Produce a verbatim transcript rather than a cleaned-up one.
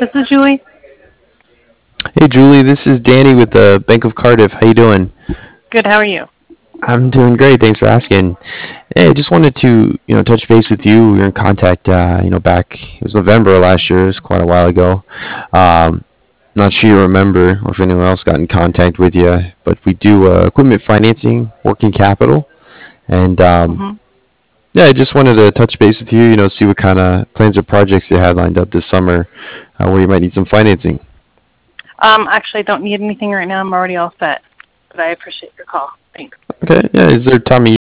This is Julie. Hey Julie, this is Danny with the Bank of Cardiff. How you doing? Good. How are you? I'm doing great. Thanks for asking. Hey, I just wanted to, you know, touch base with you. We were in contact, uh, you know, back it was November last year. It was quite a while ago. Um, Not sure you remember or if anyone else got in contact with you, but we do uh, equipment financing, working capital, and um, hmm yeah, I just wanted to touch base with you. You know, see what kind of plans or projects you had lined up this summer, uh, where you might need some financing. Um, actually, I don't need anything right now. I'm already all set. But I appreciate your call. Thanks. Okay, yeah. Is there a time of